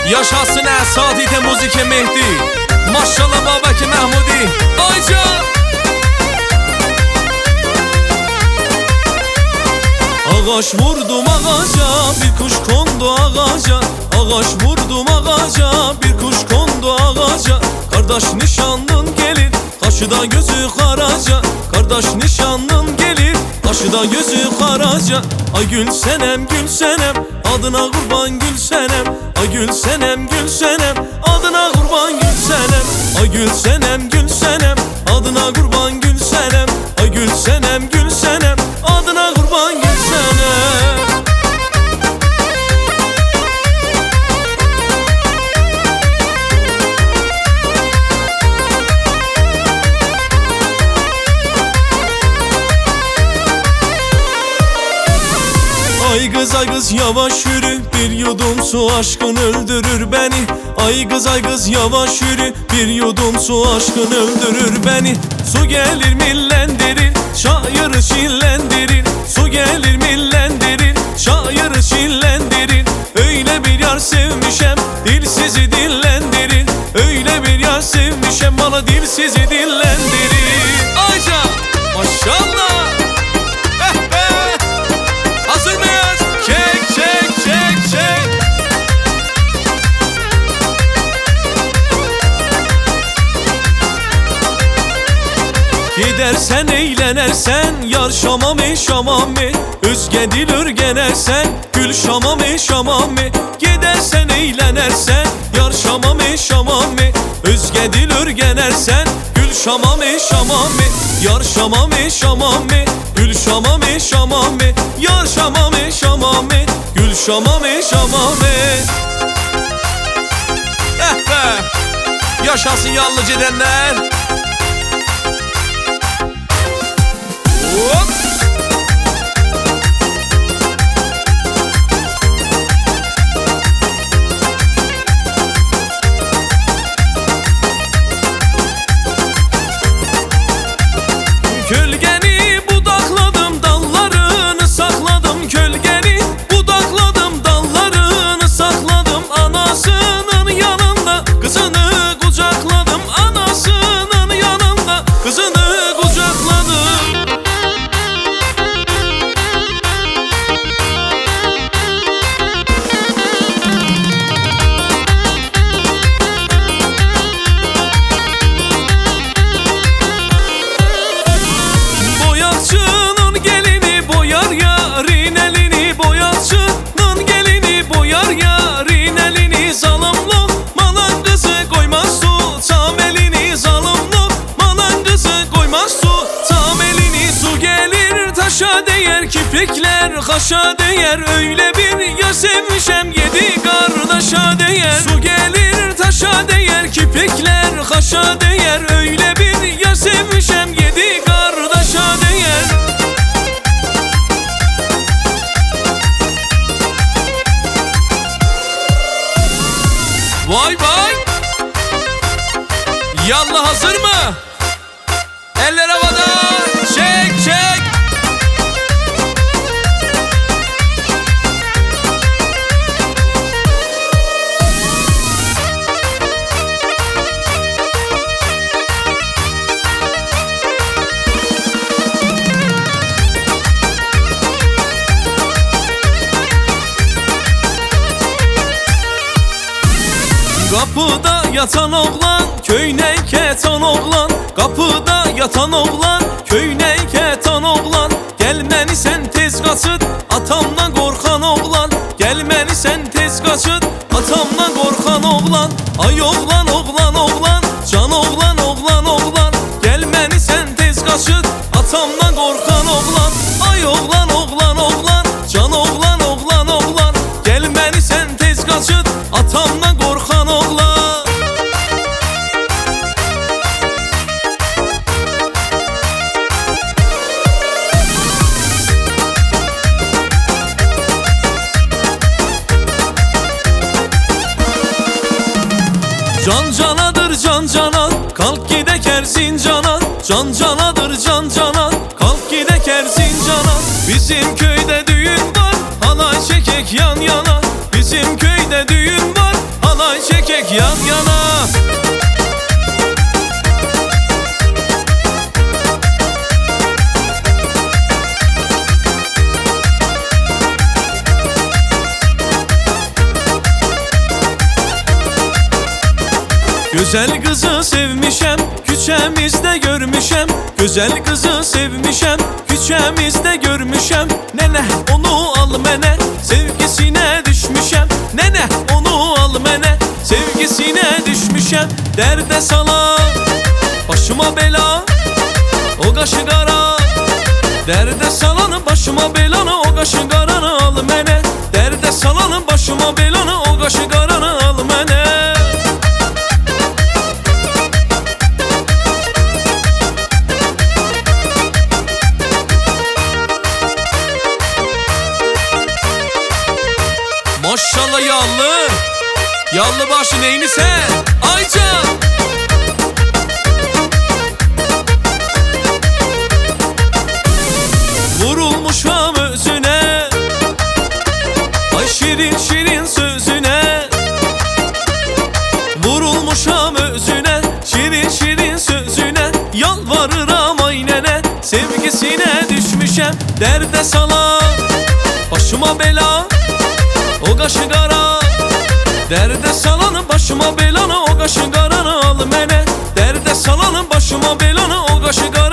Yaşasın Əsadidə Muzike Mehdi. Maşallah Babaki Məhmudi. Ayca Ağaç vurdum ağaca, bir kuş kondu ağaca. Ağaç vurdum ağaca, bir kuş kondu ağaca. Kardeş nişanlın gelir, kaşıda gözü karaca. Kardeş nişanlın gelir, kaşıda gözü karaca. Ay gülsenem gülsenem, adına kurban gülsenem. Ay gülsenem gülsenem, adına kurban gülsenem. Ay gülsenem gülsenem, adına kurban gülsenem. Ay gülsenem gülsenem, adına kurban gülsenem. Ay kız yavaş yürü, bir yudum su aşkın öldürür beni. Ay kız yavaş yürü, bir yudum su aşkın öldürür beni. Su gelir millendirir, şairi şillendirir. Su gelir millendirir, şairi şillendirir. Öyle bir yar sevmişem, dilsizi dillendirir. Öyle bir yar sevmişem, bana dilsizi dillendirir. Ayca maşallah. Hazır mıyız? Çek çek çek çek. Gidersen eğlenersen, yar şamam şamam mı? Özge dil örgenersen, gül şamam şamam mı? Gidersen eğlenersen, yar şamam şamam mı? Özge dil örgenersen, gül şamam şamam mı? Yar şamam şamam mı? Gül şamam şamam mı? Yar şamam şamam mı? Gül şamam şamam mı? Be! Yaşasın yallıc edenler. Hop! Kölgeni budakladım, dallarını sakladım. Kölgeni budakladım, dallarını sakladım. Anasının yanında kızını kucakladım. Anasının yanında kızını kucakladım. Boyatçının gelini boyar yarın elini. Boyatçının gelini boyar yarın elini. Zalimlik malan kızı koymaz tutam elini. Zalimlik malan kızı koymaz tutam elini. Su gelir taşa değer, kiprikler kaşa değer. Öyle bir yar sevmişem, yedi kardeşa değer. Su gelir taşa değer, kiprikler kaşa değer. Öyle bir yar sevmişem, yedi kardeşa değer. Vay vay. Yallah hazır mı? Eller havada. Çek çek. Kapıda yatan oğlan, köyne ketan oğlan. Kapıda yatan oğlan, köyne ketan oğlan. Gelmeni sen tez kaçıt, atamdan korkan oğlan. Gelmeni sen tez kaçıt, atamdan korkan oğlan. Ay oğlan oğlan oğlan, can oğlan oğlan oğlan. Gelmeni sen tez kaçıt, atamdan korkan oğlan. Ay oğlan oğlan oğlan, can oğlan oğlan oğlan. Gelmeni sen tez kaçıt, atamdan korkan oğlan. Can canadır can cana, kalk gidek Erzincan'a. Can canadır can cana, kalk gidek Erzincan'a. Bizim köyde düğün var, halay çekek yan yana. Bizim köyde düğün var, halay erkek yan yana. Güzel kızı sevmişem, küçemizde görmüşem. Güzel kızı sevmişem, küçemizde görmüşem. Nene onu al mene, sevgisine düşmüşem. Nene onu al mene, sevgisine düşmüşem. Derde sala, başıma bela, o kaşı kara. Derde salanı başıma belanı, o kaşı karanı al mene. Derde salanı başıma belanı, o kaşı karanı al mene. Maşallah yallı, yallı başı neyini sen Ayca. Vurulmuşam özüne, ay şirin şirin sözüne. Vurulmuşam özüne, şirin şirin sözüne. Yalvarıram aynene, sevgisine düşmüşem. Derde sala, başıma bela, o kaşı kara. Derde salanı başıma belanı, o kaşı karanı al mene. Derde salanı başıma belanı, o kaşı kara.